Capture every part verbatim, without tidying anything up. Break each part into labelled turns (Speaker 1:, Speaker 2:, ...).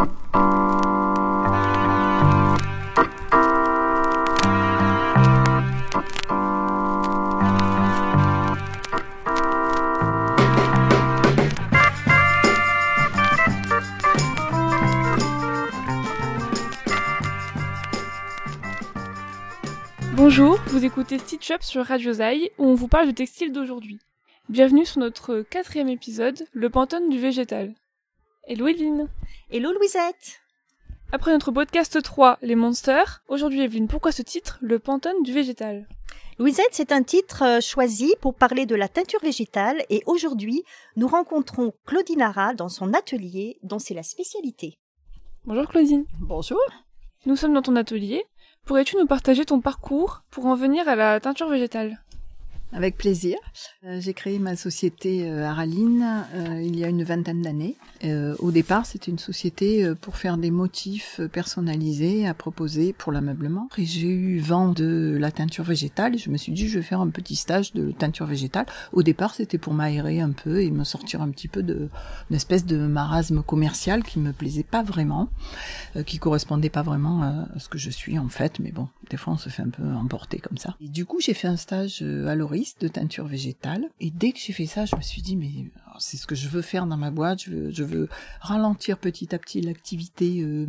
Speaker 1: Bonjour, vous écoutez Stitch Up sur Radio Zai, où on vous parle du textile d'aujourd'hui. Bienvenue sur notre quatrième épisode, le Pantone du végétal. Hello Evelyne.
Speaker 2: Hello Louisette.
Speaker 1: Après notre podcast trois, les monsters, aujourd'hui Evelyne, pourquoi ce titre, le Pantone du végétal?
Speaker 2: Louisette, c'est un titre choisi pour parler de la teinture végétale et aujourd'hui, nous rencontrons Claudine Ara dans son atelier dont c'est la spécialité.
Speaker 1: Bonjour Claudine.
Speaker 3: Bonjour.
Speaker 1: Nous sommes dans ton atelier. Pourrais-tu nous partager ton parcours pour en venir à la teinture végétale ?
Speaker 3: Avec plaisir. Euh, j'ai créé ma société euh, Araline euh, il y a une vingtaine d'années. Euh, au départ, c'était une société euh, pour faire des motifs personnalisés à proposer pour l'ameublement. Et j'ai eu vent de la teinture végétale et je me suis dit je vais faire un petit stage de teinture végétale. Au départ, c'était pour m'aérer un peu et me sortir un petit peu de une espèce de marasme commercial qui me plaisait pas vraiment, euh, qui correspondait pas vraiment à ce que je suis en fait. Mais bon, des fois on se fait un peu emporter comme ça. Et du coup, j'ai fait un stage euh, à Lauris de teinture végétale et dès que j'ai fait ça je me suis dit mais c'est ce que je veux faire dans ma boîte, je veux, je veux ralentir petit à petit l'activité euh,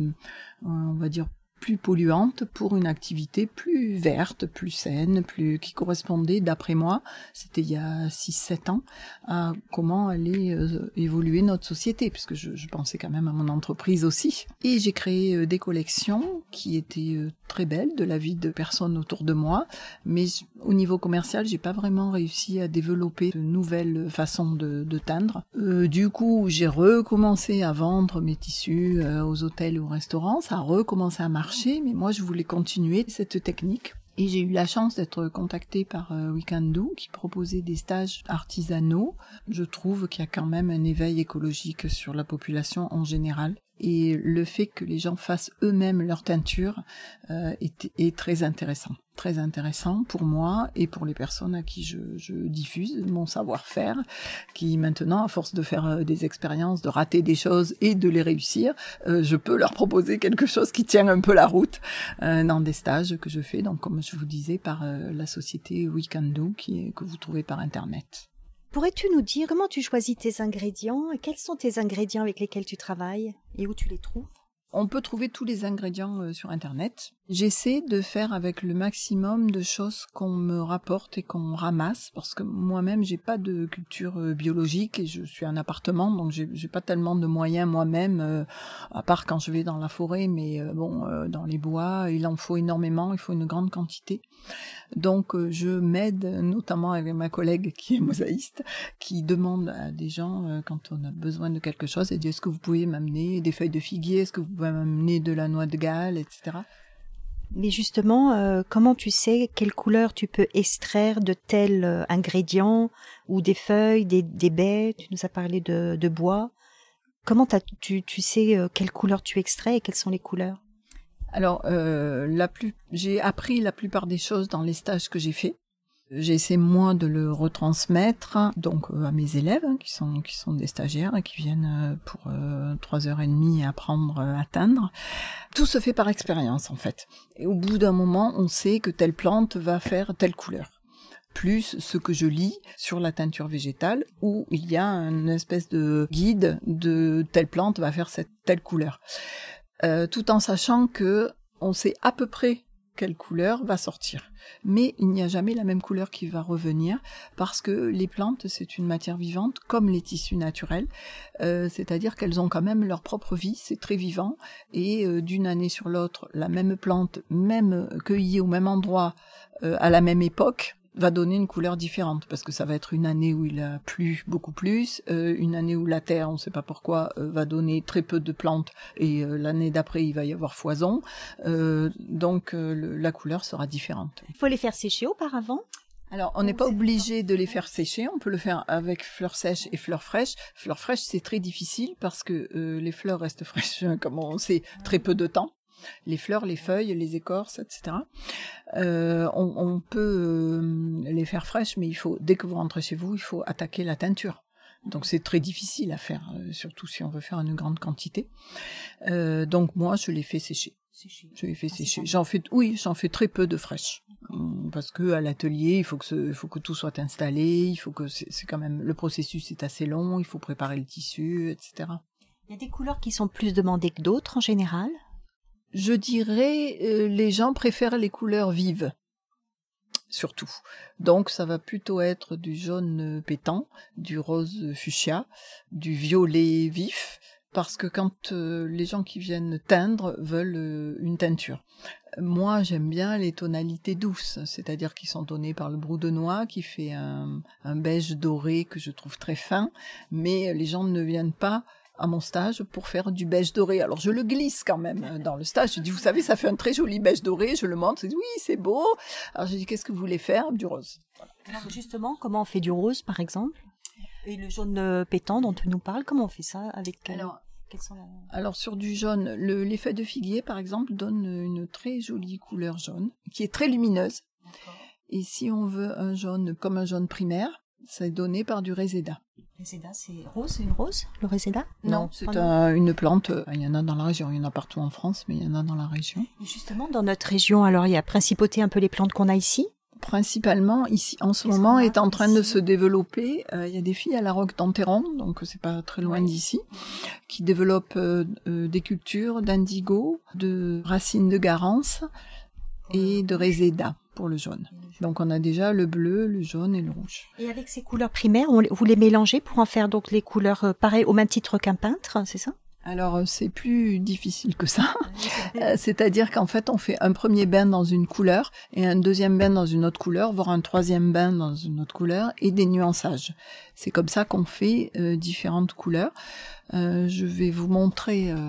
Speaker 3: on va dire plus polluante pour une activité plus verte, plus saine, plus qui correspondait d'après moi, c'était il y a six sept ans, à comment allait euh, évoluer notre société, puisque je, je pensais quand même à mon entreprise aussi. Et j'ai créé euh, des collections qui étaient euh, très belles, de la vie de personnes autour de moi, mais au niveau commercial, j'ai pas vraiment réussi à développer de nouvelles façons de, de teindre. Euh, du coup, j'ai recommencé à vendre mes tissus euh, aux hôtels ou aux restaurants, ça a recommencé à marcher. Mais moi je voulais continuer cette technique et j'ai eu la chance d'être contactée par euh, We Can Do qui proposait des stages artisanaux. Je trouve qu'il y a quand même un éveil écologique sur la population en général et le fait que les gens fassent eux-mêmes leur teinture euh, est, est très intéressant. Très intéressant pour moi et pour les personnes à qui je, je diffuse mon savoir-faire, qui maintenant, à force de faire des expériences, de rater des choses et de les réussir, euh, je peux leur proposer quelque chose qui tient un peu la route euh, dans des stages que je fais, donc comme je vous disais, par euh, la société We Can Do, qui est, que vous trouvez par Internet.
Speaker 2: Pourrais-tu nous dire comment tu choisis tes ingrédients et quels sont tes ingrédients avec lesquels tu travailles et où tu les trouves ?
Speaker 3: On peut trouver tous les ingrédients euh, sur Internet. J'essaie de faire avec le maximum de choses qu'on me rapporte et qu'on ramasse, parce que moi-même, j'ai pas de culture euh, biologique et je suis un appartement, donc j'ai, j'ai pas tellement de moyens moi-même, euh, à part quand je vais dans la forêt, mais euh, bon, euh, dans les bois, il en faut énormément, il faut une grande quantité. Donc euh, je m'aide notamment avec ma collègue qui est mosaïste, qui demande à des gens, euh, quand on a besoin de quelque chose, et dit est-ce que vous pouvez m'amener des feuilles de figuier, est-ce que vous pouvez m'amener de la noix de Galles, et cetera.
Speaker 2: Mais justement, euh, comment tu sais quelle couleur tu peux extraire de tels euh, ingrédients ou des feuilles, des, des baies, tu nous as parlé de, de bois. Comment tu, tu sais euh, quelle couleur tu extrais et quelles sont les couleurs ?
Speaker 3: Alors, euh, la plus, j'ai appris la plupart des choses dans les stages que j'ai faits. J'essaie moi de le retransmettre donc euh, à mes élèves hein, qui sont qui sont des stagiaires et qui viennent euh, pour euh, trois heures et demie apprendre euh, à teindre. Tout se fait par expérience en fait. Et au bout d'un moment, on sait que telle plante va faire telle couleur. Plus ce que je lis sur la teinture végétale où il y a une espèce de guide de telle plante va faire cette telle couleur. Euh, tout en sachant que on sait à peu près quelle couleur va sortir. Mais il n'y a jamais la même couleur qui va revenir parce que les plantes, c'est une matière vivante comme les tissus naturels, euh, c'est-à-dire qu'elles ont quand même leur propre vie, c'est très vivant et euh, d'une année sur l'autre, la même plante, même cueillie au même endroit, euh, à la même époque, va donner une couleur différente parce que ça va être une année où il a plu beaucoup plus, euh, une année où la terre, on ne sait pas pourquoi, euh, va donner très peu de plantes et euh, l'année d'après il va y avoir foison, euh, donc euh, le, la couleur sera différente.
Speaker 2: Il faut les faire sécher auparavant ?
Speaker 3: Alors, on n'est pas obligé de les faire sécher, on peut le faire avec fleurs sèches et fleurs fraîches. Fleurs fraîches, c'est très difficile parce que euh, les fleurs restent fraîches, comme on sait, très peu de temps. Les fleurs, les feuilles, les écorces, et cetera. Euh, on, on peut euh, les faire fraîches, mais il faut, dès que vous rentrez chez vous, il faut attaquer la teinture. Donc c'est très difficile à faire, euh, surtout si on veut faire une grande quantité. Euh, donc moi, je les fais sécher. Sécher. Je les fais ah, sécher. J'en fais, oui, j'en fais très peu de fraîches. Parce que à l'atelier, il faut que, ce, il faut que tout soit installé, il faut que c'est, c'est quand même le processus est assez long, il faut préparer le tissu, et cetera.
Speaker 2: Il y a des couleurs qui sont plus demandées que d'autres en général.
Speaker 3: Je dirais, euh, les gens préfèrent les couleurs vives, surtout. Donc ça va plutôt être du jaune pétant, du rose fuchsia, du violet vif. Parce que quand euh, les gens qui viennent teindre veulent euh, une teinture. Moi, j'aime bien les tonalités douces, c'est-à-dire qui sont données par le brou de noix, qui fait un, un beige doré que je trouve très fin, mais les gens ne viennent pas à mon stage pour faire du beige doré. Alors je le glisse quand même dans le stage, je dis, vous savez, ça fait un très joli beige doré, je le montre, je dis, oui, c'est beau. Alors je dis, qu'est-ce que vous voulez faire? Du rose. Voilà.
Speaker 2: Alors justement, comment on fait du rose, par exemple? Et le jaune pétant dont tu nous parles, comment on fait ça avec...
Speaker 3: Alors, Alors sur du jaune, le, les feuilles de figuier par exemple donnent une très jolie couleur jaune, qui est très lumineuse. D'accord. Et si on veut un jaune comme un jaune primaire, c'est donné par du réséda.
Speaker 2: Réséda, c'est rose, c'est une rose, le réséda?
Speaker 3: Non, non c'est un, une plante, il y en a dans la région, il y en a partout en France, mais il y en a dans la région.
Speaker 2: Et justement, dans notre région, alors il y a principauté un peu les plantes qu'on a ici?
Speaker 3: Principalement ici en ce Qu'est-ce moment est en train ici de se développer. Il euh, y a des filles à la Roque d'Enterron, donc c'est pas très loin ouais. d'ici, qui développent euh, euh, des cultures d'indigo, de racines de garance et de réséda pour le jaune. Donc on a déjà le bleu, le jaune et le rouge.
Speaker 2: Et avec ces couleurs primaires, on, vous les mélangez pour en faire donc les couleurs euh, pareilles au même titre qu'un peintre, c'est ça?
Speaker 3: Alors c'est plus difficile que ça, euh, c'est-à-dire qu'en fait on fait un premier bain dans une couleur et un deuxième bain dans une autre couleur, voire un troisième bain dans une autre couleur et des nuançages. C'est comme ça qu'on fait euh, différentes couleurs. Euh, je vais vous montrer euh,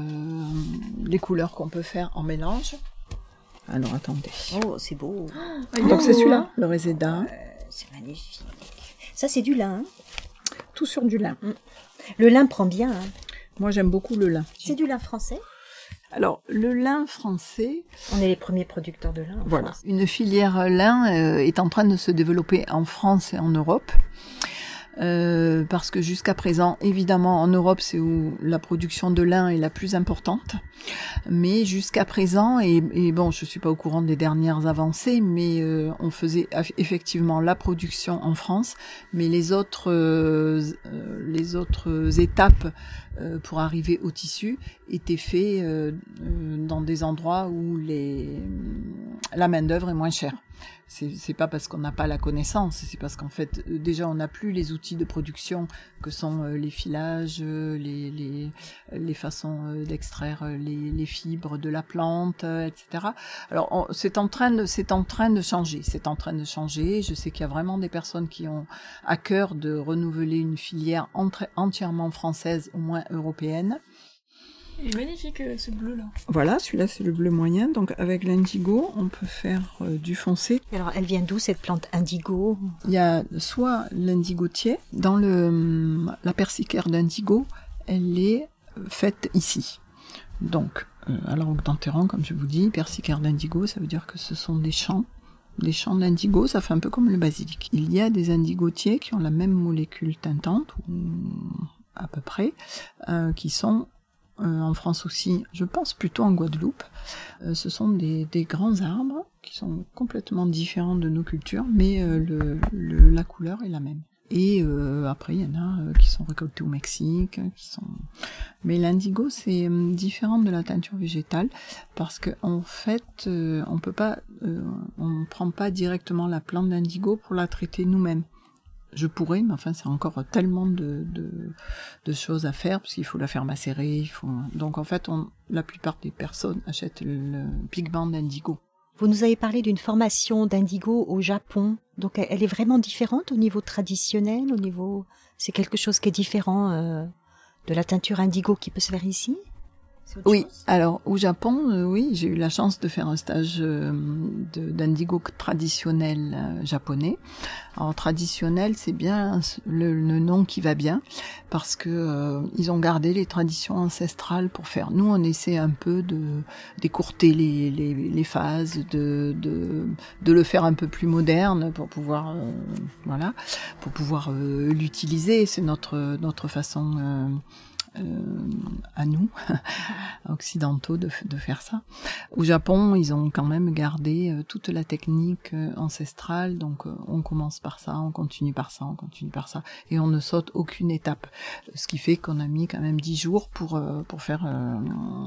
Speaker 3: les couleurs qu'on peut faire en mélange. Alors attendez.
Speaker 2: Oh c'est beau.
Speaker 3: Oh, donc c'est celui-là, le réséda.
Speaker 2: Euh, c'est magnifique. Ça c'est du lin. Hein?
Speaker 3: Tout sur du lin.
Speaker 2: Le lin prend bien. Hein.
Speaker 3: Moi, j'aime beaucoup le lin.
Speaker 2: C'est du lin français?
Speaker 3: Alors, le lin français...
Speaker 2: On est les premiers producteurs de lin en
Speaker 3: Voilà.
Speaker 2: France.
Speaker 3: Une filière lin euh, est en train de se développer en France et en Europe. Euh, parce que jusqu'à présent, évidemment, en Europe, c'est où la production de lin est la plus importante. Mais jusqu'à présent, et, et bon, je suis pas au courant des dernières avancées, mais euh, on faisait effectivement la production en France, mais les autres, euh, les autres étapes euh, pour arriver au tissu étaient faites euh, dans des endroits où les, la main d'œuvre est moins chère. C'est, c'est pas parce qu'on n'a pas la connaissance, c'est parce qu'en fait, déjà, on n'a plus les outils de production que sont les filages, les, les, les façons d'extraire les, les fibres de la plante, et cetera. Alors, on, c'est en train de, c'est en train de changer, c'est en train de changer. Je sais qu'il y a vraiment des personnes qui ont à cœur de renouveler une filière entre, entièrement française, au moins européenne.
Speaker 1: Il est magnifique ce bleu là.
Speaker 3: Voilà, celui-là c'est le bleu moyen. Donc avec l'indigo, on peut faire euh, du foncé.
Speaker 2: Et alors elle vient d'où cette plante indigo?
Speaker 3: Il y a soit l'indigotier, dans le la persicaire d'indigo, elle est faite ici. Donc euh, à la Roque d'Enterron, comme je vous dis, persicaire d'indigo, ça veut dire que ce sont des champs. Des champs d'indigo, ça fait un peu comme le basilic. Il y a des indigotiers qui ont la même molécule teintante, ou à peu près, euh, qui sont Euh, en France aussi, je pense plutôt en Guadeloupe. Euh, ce sont des, des grands arbres qui sont complètement différents de nos cultures, mais euh, le, le, la couleur est la même. Et euh, après, il y en a euh, qui sont récoltés au Mexique, qui sont. Mais l'indigo, c'est euh, différent de la teinture végétale parce que en fait, euh, on peut pas, euh, on prend pas directement la plante d'indigo pour la traiter nous-mêmes. Je pourrais, mais enfin, c'est encore tellement de, de, de choses à faire, parce qu'il faut la faire macérer, il faut... Donc, en fait, on, la plupart des personnes achètent le, le pigment d'indigo.
Speaker 2: Vous nous avez parlé d'une formation d'indigo au Japon. Donc, elle est vraiment différente au niveau traditionnel, au niveau... C'est quelque chose qui est différent euh, de la teinture indigo qui peut se faire ici?
Speaker 3: Oui, chose. Alors au Japon, euh, oui, j'ai eu la chance de faire un stage euh, de, d'indigo traditionnel euh, japonais. Alors traditionnel, c'est bien le, le nom qui va bien, parce que euh, ils ont gardé les traditions ancestrales pour faire. Nous, on essaie un peu de d'écourter les, les, les phases, de, de de le faire un peu plus moderne pour pouvoir euh, voilà, pour pouvoir euh, l'utiliser. C'est notre notre façon. Euh, Euh, à nous, occidentaux, de, de faire ça. Au Japon, ils ont quand même gardé euh, toute la technique euh, ancestrale, donc euh, on commence par ça, on continue par ça, on continue par ça, et on ne saute aucune étape. Ce qui fait qu'on a mis quand même dix jours pour euh, pour faire euh,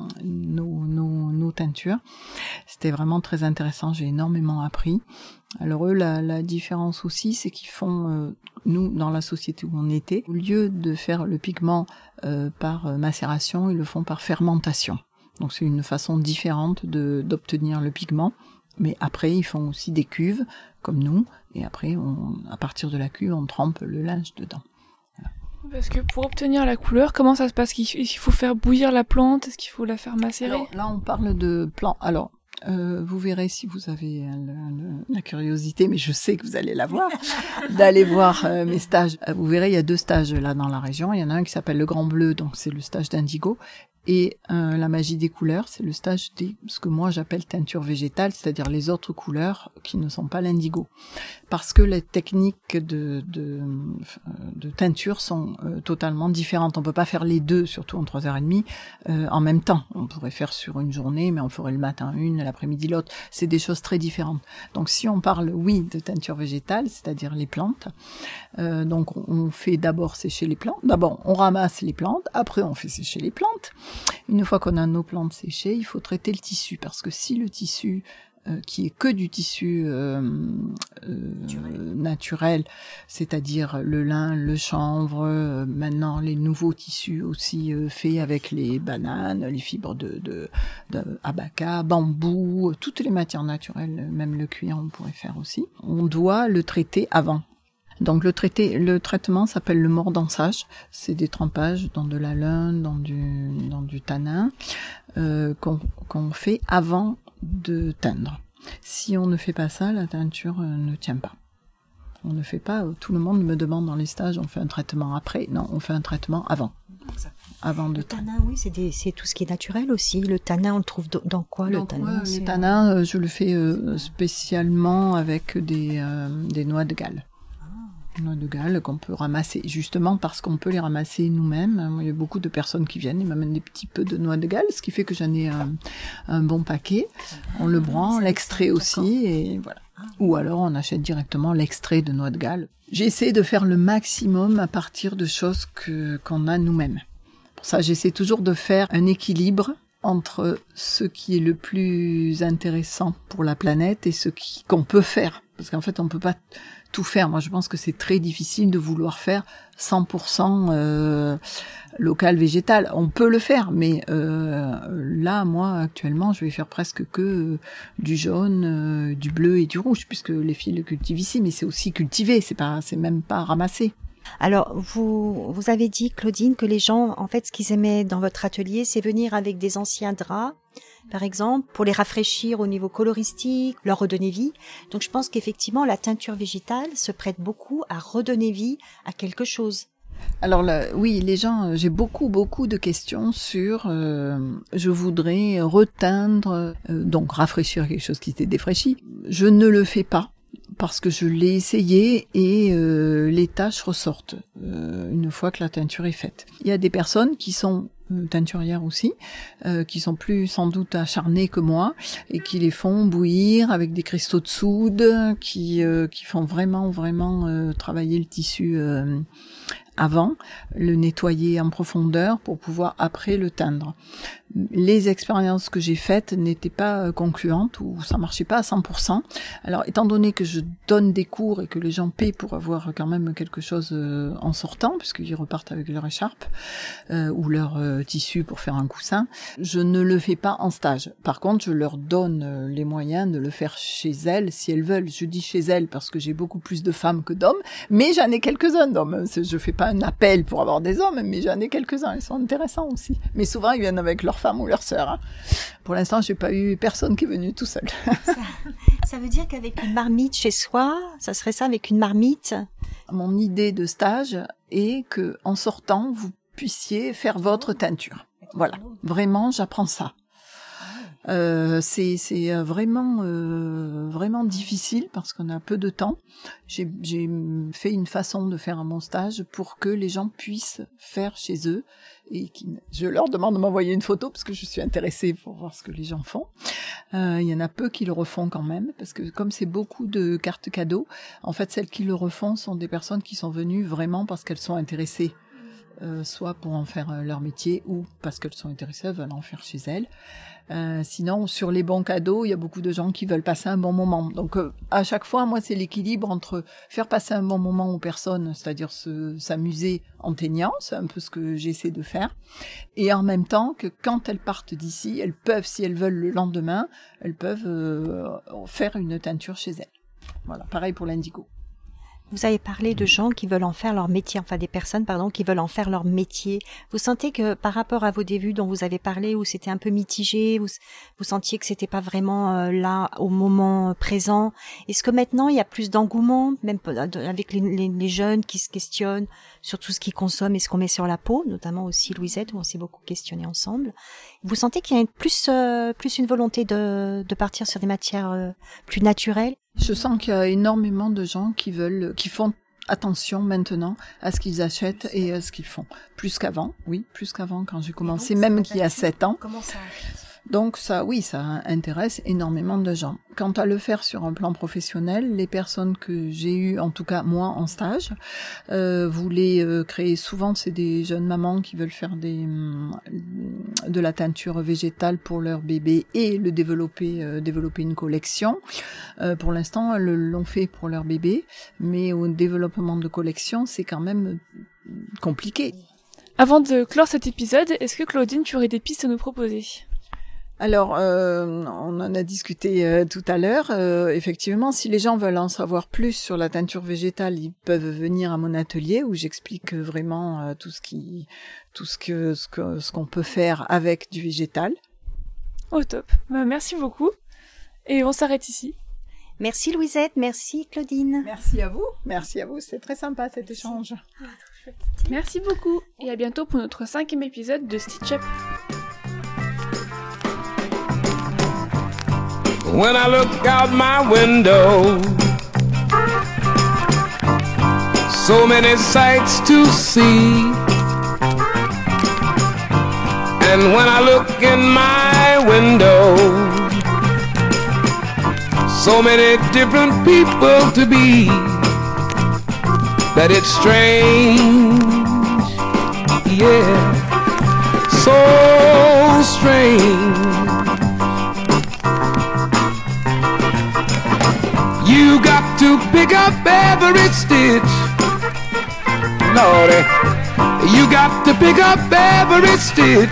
Speaker 3: nos, nos, nos teintures. C'était vraiment très intéressant, j'ai énormément appris. Alors eux, la, la différence aussi, c'est qu'ils font, euh, nous, dans la société où on était, au lieu de faire le pigment euh, par macération, ils le font par fermentation. Donc c'est une façon différente de d'obtenir le pigment. Mais après, ils font aussi des cuves, comme nous, et après, on, à partir de la cuve, on trempe le linge dedans. Voilà.
Speaker 1: Parce que pour obtenir la couleur, comment ça se passe? Il faut faire bouillir la plante? Est-ce qu'il faut la faire macérer?
Speaker 3: Alors, là, on parle de plants. Alors, Euh, vous verrez si vous avez euh, le, le, la curiosité, mais je sais que vous allez l'avoir, d'aller voir euh, mes stages. Vous verrez, il y a deux stages là dans la région. Il y en a un qui s'appelle le Grand Bleu, donc c'est le stage d'indigo. Et euh, la magie des couleurs, c'est le stage des ce que moi j'appelle teinture végétale, c'est-à-dire les autres couleurs qui ne sont pas l'indigo. Parce que les techniques de, de, de teinture sont euh, totalement différentes. On peut pas faire les deux, surtout en trois heures trente, euh, en même temps. On pourrait faire sur une journée, mais on ferait le matin une, l'après-midi l'autre. C'est des choses très différentes. Donc si on parle, oui, de teinture végétale, c'est-à-dire les plantes, euh, donc on fait d'abord sécher les plantes. D'abord, on ramasse les plantes, après on fait sécher les plantes. Une fois qu'on a nos plantes séchées, il faut traiter le tissu, parce que si le tissu euh, qui est que du tissu euh, euh, naturel. naturel, c'est-à-dire le lin, le chanvre, euh, maintenant les nouveaux tissus aussi euh, faits avec les bananes, les fibres de, de, de abaca, bambou, toutes les matières naturelles, même le cuir on pourrait faire aussi. On doit le traiter avant. Donc le traité, le traitement s'appelle le mordançage. C'est des trempages dans de la laine, dans du, dans du tanin, euh, qu'on, qu'on fait avant de teindre. Si on ne fait pas ça, la teinture euh, ne tient pas. On ne fait pas, tout le monde me demande dans les stages, on fait un traitement après. Non, on fait un traitement avant. Avant de
Speaker 2: le tanin, oui, c'est, des, c'est tout ce qui est naturel aussi. Le tanin, on le trouve dans quoi?
Speaker 3: Donc,
Speaker 2: le tanin,
Speaker 3: ouais, le tanin, euh, je le fais euh, spécialement avec des, euh, des noix de Galles. Noix de Galles qu'on peut ramasser, justement parce qu'on peut les ramasser nous-mêmes. Il y a beaucoup de personnes qui viennent, ils m'amènent des petits peu de noix de Galles, ce qui fait que j'en ai un, un bon paquet. On le broie, on l'extrait aussi, et voilà. Ou alors on achète directement l'extrait de noix de Galles. J'essaie de faire le maximum à partir de choses que qu'on a nous-mêmes. Pour ça, j'essaie toujours de faire un équilibre entre ce qui est le plus intéressant pour la planète et ce qui, qu'on peut faire. Parce qu'en fait, on peut pas tout faire. Moi, je pense que c'est très difficile de vouloir faire cent pour cent euh, local végétal. On peut le faire, mais euh, là, moi, actuellement, je vais faire presque que euh, du jaune, euh, du bleu et du rouge, puisque les filles le cultivent ici, mais c'est aussi cultivé, c'est pas, c'est même pas ramassé.
Speaker 2: Alors, vous, vous avez dit, Claudine, que les gens, en fait, ce qu'ils aimaient dans votre atelier, c'est venir avec des anciens draps, par exemple, pour les rafraîchir au niveau coloristique, leur redonner vie. Donc, je pense qu'effectivement, la teinture végétale se prête beaucoup à redonner vie à quelque chose.
Speaker 3: Alors là, oui, les gens, j'ai beaucoup, beaucoup de questions sur euh, je voudrais reteindre, euh, donc rafraîchir quelque chose qui s'est défraîchi. Je ne le fais pas. Parce que je l'ai essayé et euh, les taches ressortent euh, une fois que la teinture est faite. Il y a des personnes qui sont euh, teinturières aussi, euh, qui sont plus sans doute acharnées que moi et qui les font bouillir avec des cristaux de soude, qui euh, qui font vraiment vraiment euh, travailler le tissu euh, avant, le nettoyer en profondeur pour pouvoir après le teindre. Les expériences que j'ai faites n'étaient pas concluantes ou ça marchait pas à cent pour cent. Alors, étant donné que je donne des cours et que les gens paient pour avoir quand même quelque chose en sortant, puisqu'ils repartent avec leur écharpe euh, ou leur euh, tissu pour faire un coussin. Je ne le fais pas en stage. Par contre, je leur donne euh, les moyens de le faire chez elles si elles veulent. Je dis chez elles parce que j'ai beaucoup plus de femmes que d'hommes, mais j'en ai quelques-uns d'hommes. Je fais pas un appel pour avoir des hommes, mais j'en ai quelques-uns. Ils sont intéressants aussi. Mais souvent, ils viennent avec leur femme ou leur sœur. Hein. Pour l'instant, j'ai pas eu personne qui est venu tout seul.
Speaker 2: ça, ça veut dire qu'avec une marmite chez soi, ça serait ça, avec une marmite?
Speaker 3: Mon idée de stage est que, en sortant, vous puissiez faire votre teinture. Voilà, vraiment, j'apprends ça. Euh, c'est c'est vraiment euh, vraiment difficile parce qu'on a peu de temps. J'ai j'ai fait une façon de faire mon stage pour que les gens puissent faire chez eux et qui, je leur demande de m'envoyer une photo parce que je suis intéressée pour voir ce que les gens font. Euh, il y en a peu qui le refont quand même parce que comme c'est beaucoup de cartes cadeaux, en fait celles qui le refont sont des personnes qui sont venues vraiment parce qu'elles sont intéressées. Euh, soit pour en faire euh, leur métier ou parce qu'elles sont intéressées, elles veulent en faire chez elles. Euh, sinon, sur les bons cadeaux, il y a beaucoup de gens qui veulent passer un bon moment. Donc, euh, à chaque fois, moi, c'est l'équilibre entre faire passer un bon moment aux personnes, c'est-à-dire se, s'amuser en teignant, c'est un peu ce que j'essaie de faire, et en même temps que quand elles partent d'ici, elles peuvent, si elles veulent le lendemain, elles peuvent euh, faire une teinture chez elles. Voilà, pareil pour l'indigo.
Speaker 2: Vous avez parlé de gens qui veulent en faire leur métier, enfin des personnes, pardon, qui veulent en faire leur métier. Vous sentez que par rapport à vos débuts dont vous avez parlé, où c'était un peu mitigé, vous, vous sentiez que c'était pas vraiment euh, là au moment présent. Est-ce que maintenant il y a plus d'engouement, même avec les, les, les jeunes qui se questionnent sur tout ce qu'ils consomment et ce qu'on met sur la peau, notamment aussi Louisette, où on s'est beaucoup questionné ensemble. Vous sentez qu'il y a une, plus euh, plus une volonté de, de partir sur des matières euh, plus naturelles?
Speaker 3: Je sens qu'il y a énormément de gens qui veulent, qui font attention maintenant à ce qu'ils achètent et à ce qu'ils font. Plus qu'avant, oui, plus qu'avant quand j'ai commencé, donc, même qu'il y a sept ans.
Speaker 2: Comment ça?
Speaker 3: Donc ça, oui, ça intéresse énormément de gens. Quant à le faire sur un plan professionnel, les personnes que j'ai eues, en tout cas moi en stage, euh, voulaient euh, créer, souvent c'est des jeunes mamans qui veulent faire des euh, de la teinture végétale pour leur bébé et le développer, euh, développer une collection. Euh, pour l'instant, elles l'ont fait pour leur bébé, mais au développement de collection, c'est quand même compliqué.
Speaker 1: Avant de clore cet épisode, est-ce que Claudine, tu aurais des pistes à nous proposer ?
Speaker 3: Alors, euh, on en a discuté euh, tout à l'heure. Euh, effectivement, si les gens veulent en savoir plus sur la teinture végétale, ils peuvent venir à mon atelier où j'explique vraiment euh, tout ce qui, tout ce que, ce que, ce qu'on peut faire avec du végétal.
Speaker 1: Oh top. Bah, merci beaucoup. Et on s'arrête ici.
Speaker 2: Merci Louisette, merci Claudine.
Speaker 3: Merci à vous. Merci à vous. C'était très sympa cet échange.
Speaker 1: Merci beaucoup. Et à bientôt pour notre cinquième épisode de Stitch Up.
Speaker 4: When I look out my window, so many sights to see. And when I look in my window, so many different people to be, that it's strange, yeah, so strange. You got to pick up every stitch, Lordy. You got to pick up every stitch.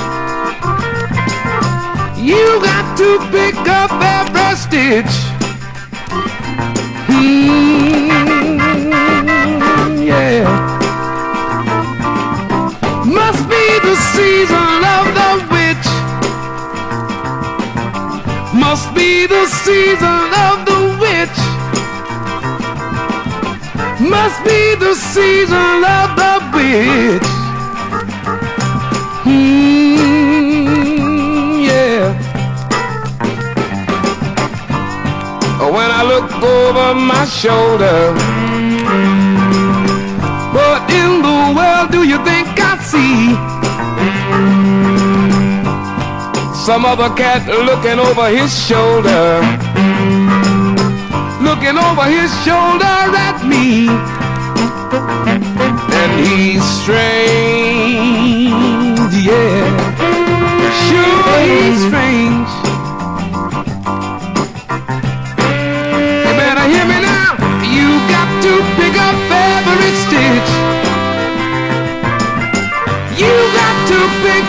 Speaker 4: You got to pick up every stitch. Mm, yeah. Must be the season of the witch. Must be the season of the witch. Must be the season of the witch. Mm, yeah. When I look over my shoulder, what in the world do you think I see? Some other cat looking over his shoulder, looking over his shoulder at me. And he's strange, yeah, sure he's strange. You better hear me now. You got to pick up every stitch. You got to pick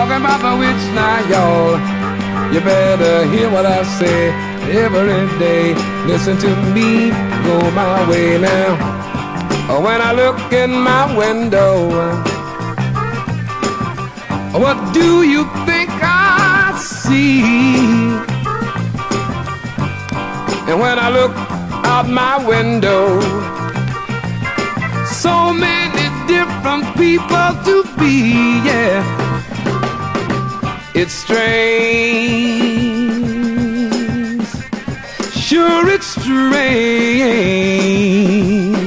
Speaker 4: talking about the witch now, y'all. You better hear what I say every day. Listen to me, go my way now. When I look in my window, what do you think I see? And when I look out my window, so many different people to be, yeah. It's strange, sure it's strange.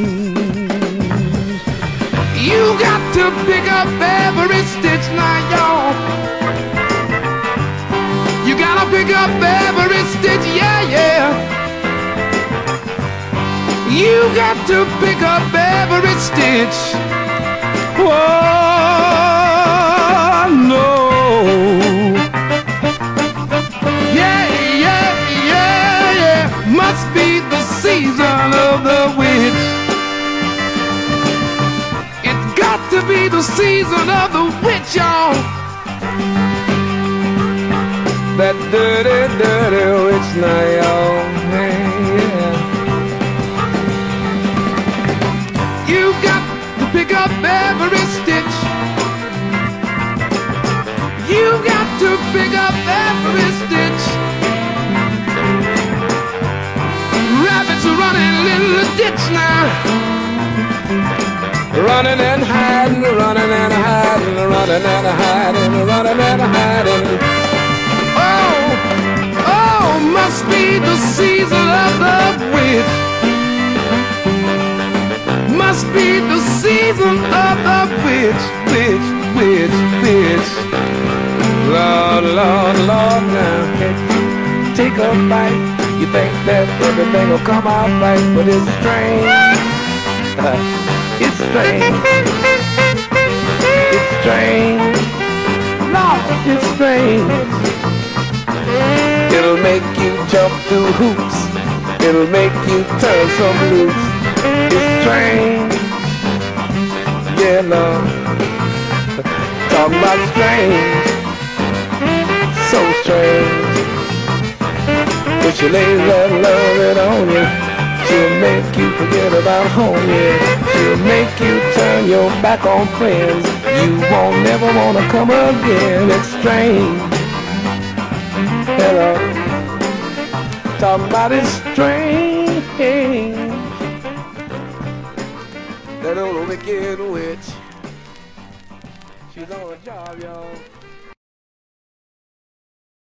Speaker 4: You got to pick up every stitch now, y'all. You gotta pick up every stitch, yeah, yeah. You got to pick up every stitch. Oh, no. Yeah, yeah, yeah, yeah. Must be the season of the witch. It's got to be the season of the witch, y'all. That dirty, dirty witch now, y'all. Hey, yeah. You got to pick up every stitch. You got to pick up every stitch. Rabbits are running in the ditch now. Running and hiding, running and hiding, running and hiding, running and hiding. Oh, oh, must be the season of the witch. Must be the season of the witch, witch, witch, witch. Lord, Lord, Lord, now can't you take a bite? You think that everything will come out right, but it's strange. Uh, it's strange. It's strange. Lord, it's strange. It'll make you jump through hoops. It'll make you turn some loose. It's strange, yeah, Lord. Talk about strange, so strange. But she lays that loving on you. She'll make you forget about home, yeah. She'll make you turn your back on friends. You won't never wanna come again. It's strange. Hello. Talk about it strange. That old wicked witch, she's on a job, y'all.